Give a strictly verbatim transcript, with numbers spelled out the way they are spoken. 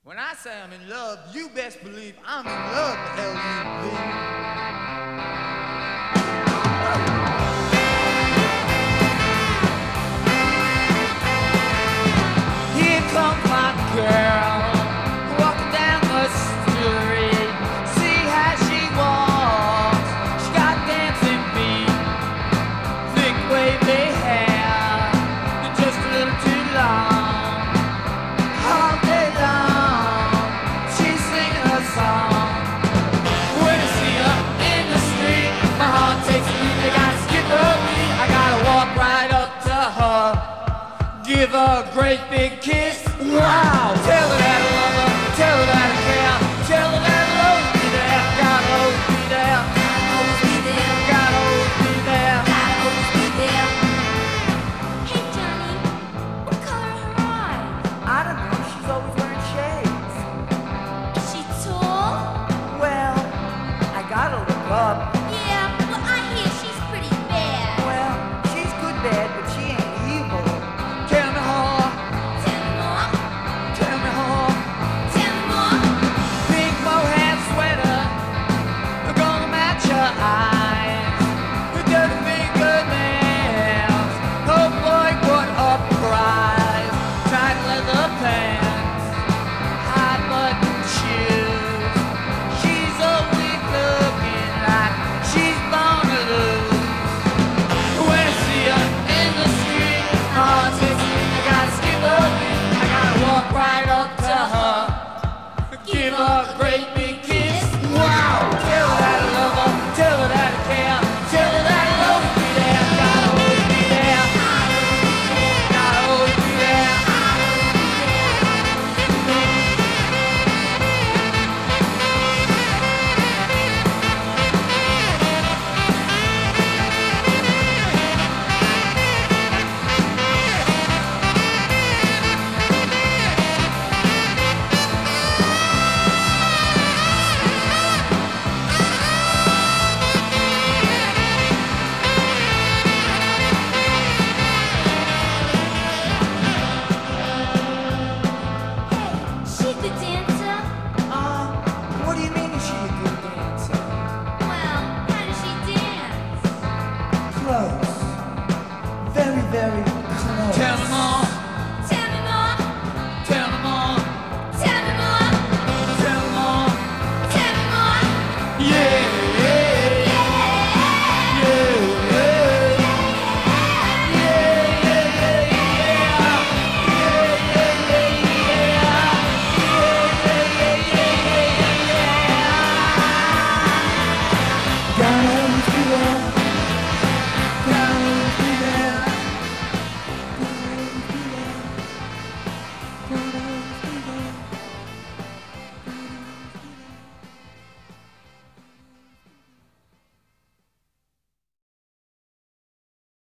When I say I'm in love, you best believe I'm in love, L U V. Here comes my girl, walking down the street. See how she walks, she got dancing feet, thick wavy hair, they're just a little too long. All day long, she's singing her song. When I see her in the street, my heart takes a beat. I gotta skip her beat, I gotta walk right up to her, give her a great big kiss. Wow, tell her